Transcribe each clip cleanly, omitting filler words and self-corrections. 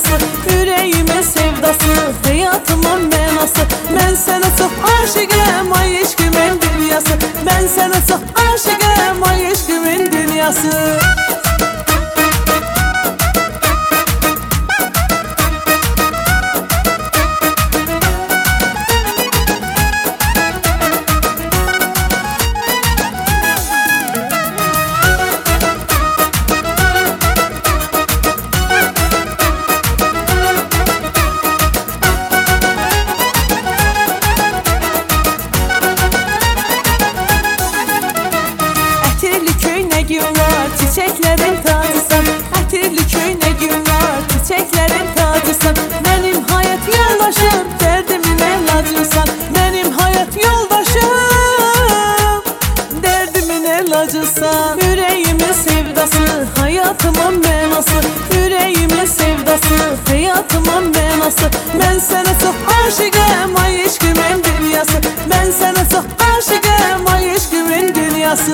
mənası, ürəyimin sevdası, həyatımın mənası. Mən sənə çox aşiqəm, ay eşqimin dünyası. Mən sənə çox aşiqəm, ay eşqimin dünyası. Çiçeklerin tacısan, ətirli köynəgin var, çiçeklerin tacısan. Mənim hayat yoldaşım, dərdimin əlacısan. Mənim hayat yoldaşım, dərdimin əlacısan. Ürəyimin sevdası, hayatımın mənası, ürəyimin sevdası, hayatımın mənası. Mən sənə çox aşiqəm, ay eşqimin dünyası. Mən sənə çox aşiqəm, ay eşqimin dünyası.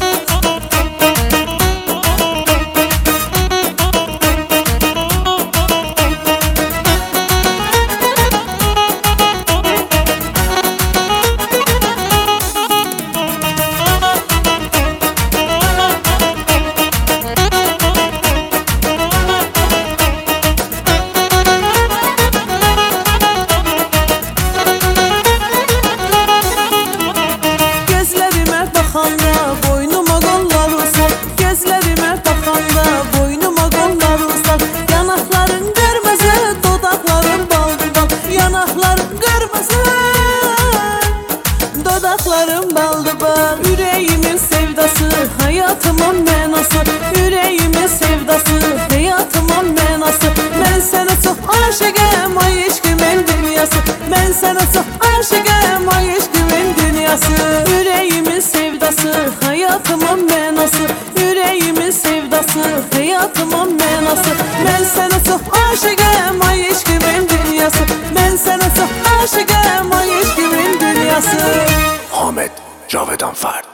Boynuma qollar uzan, gözlərimə baxanda boynuma qollar uzan. Yanaqların qırmızı, dodaqların baldı bal. Yanaqların qırmızı, dodaqların baldı bal. Ürəyimin sevdası, hayatımın mənası, ürəyimin sevdası, hayatımın mənası. Mən sənə çox aşiqəm, ay eşqimin dünyası. Mən sənə çox aşiqəm, ay eşqimin dünyası. Ürəyimin sevdası, hayatımın mənası, ürəyimin sevdası, hayatımın mənası. Mən sənə çox aşiqəm, ay eşqimin dünyası. Mən sənə çox aşiqəm, ay eşqimin dünyası. Ahmet Cavedan Fert.